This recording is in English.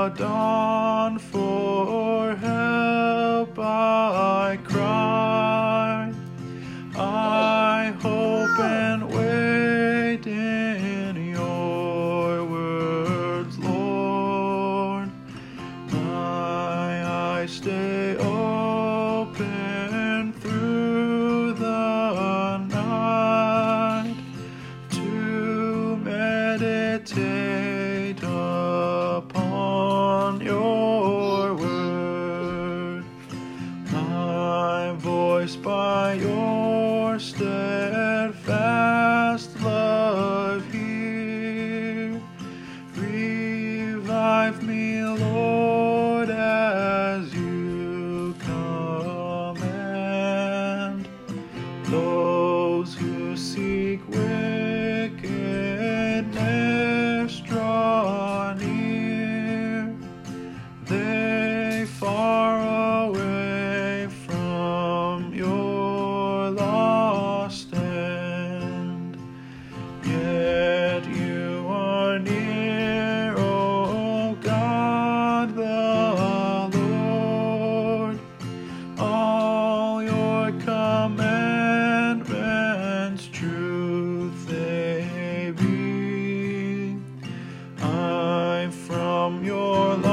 the dawn for help I cry. I hope and wait in your words, Lord. My eyes stay open through the night to meditate upon your word. My voice by your steadfast love hear. Revive me, Lord, as you command. Those who seek wickedness draw near. They far away from your lost end. Yet you are near, O God the Lord. All your commandments truth they be. I'm from your